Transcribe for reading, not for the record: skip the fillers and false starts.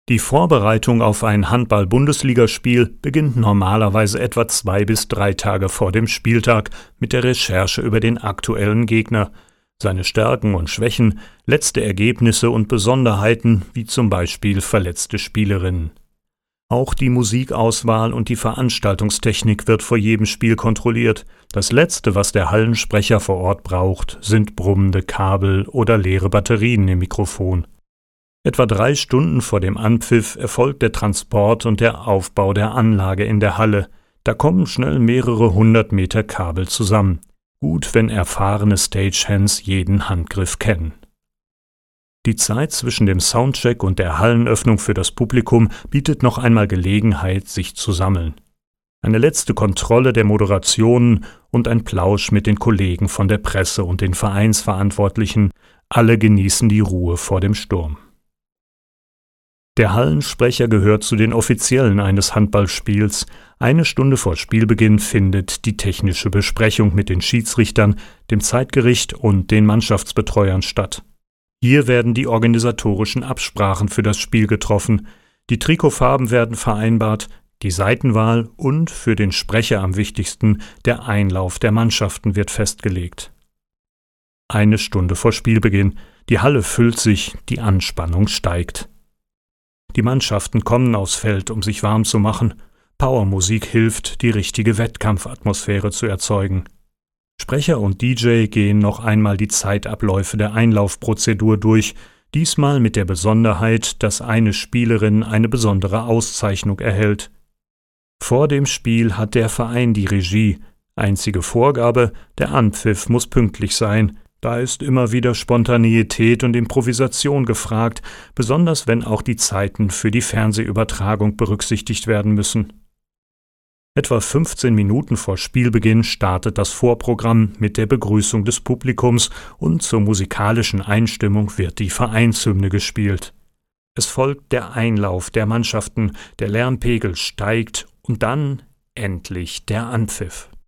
Die Vorbereitung auf ein Handball-Bundesligaspiel beginnt normalerweise etwa 2 bis 3 Tage vor dem Spieltag mit der Recherche über den aktuellen Gegner, seine Stärken und Schwächen, letzte Ergebnisse und Besonderheiten, wie zum Beispiel verletzte Spielerinnen. Auch die Musikauswahl und die Veranstaltungstechnik wird vor jedem Spiel kontrolliert. Das Letzte, was der Hallensprecher vor Ort braucht, sind brummende Kabel oder leere Batterien im Mikrofon. Etwa 3 Stunden vor dem Anpfiff erfolgt der Transport und der Aufbau der Anlage in der Halle. Da kommen schnell mehrere 100 Meter Kabel zusammen. Gut, wenn erfahrene Stagehands jeden Handgriff kennen. Die Zeit zwischen dem Soundcheck und der Hallenöffnung für das Publikum bietet noch einmal Gelegenheit, sich zu sammeln. Eine letzte Kontrolle der Moderationen und ein Plausch mit den Kollegen von der Presse und den Vereinsverantwortlichen. Alle genießen die Ruhe vor dem Sturm. Der Hallensprecher gehört zu den Offiziellen eines Handballspiels. 1 Stunde vor Spielbeginn findet die technische Besprechung mit den Schiedsrichtern, dem Zeitgericht und den Mannschaftsbetreuern statt. Hier werden die organisatorischen Absprachen für das Spiel getroffen, die Trikotfarben werden vereinbart, die Seitenwahl und, für den Sprecher am wichtigsten, der Einlauf der Mannschaften wird festgelegt. 1 Stunde vor Spielbeginn, die Halle füllt sich, die Anspannung steigt. Die Mannschaften kommen aufs Feld, um sich warm zu machen. Powermusik hilft, die richtige Wettkampfatmosphäre zu erzeugen. Sprecher und DJ gehen noch einmal die Zeitabläufe der Einlaufprozedur durch, diesmal mit der Besonderheit, dass eine Spielerin eine besondere Auszeichnung erhält. Vor dem Spiel hat der Verein die Regie. Einzige Vorgabe, der Anpfiff muss pünktlich sein. Da ist immer wieder Spontaneität und Improvisation gefragt, besonders wenn auch die Zeiten für die Fernsehübertragung berücksichtigt werden müssen. Etwa 15 Minuten vor Spielbeginn startet das Vorprogramm mit der Begrüßung des Publikums und zur musikalischen Einstimmung wird die Vereinshymne gespielt. Es folgt der Einlauf der Mannschaften, der Lärmpegel steigt und dann endlich der Anpfiff.